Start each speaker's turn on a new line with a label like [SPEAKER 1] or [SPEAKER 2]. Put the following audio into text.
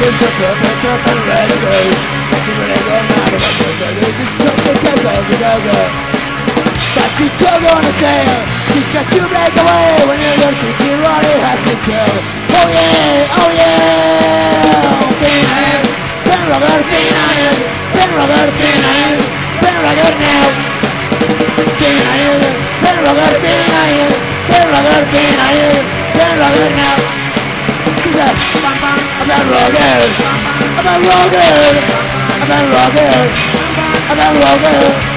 [SPEAKER 1] It's a perfect and ready go. You really go mad about this. It's just a go. But you don't wanna tell. She's got to break away when you're going to see Ronnie has to kill. Oh yeah, oh yeah. Ben Robert, Ben Robert, Ben Robert now. Ben Robert, Ben Robert now. She's a Ben Robert, Ben Robert, Ben Robert, Ben Robert.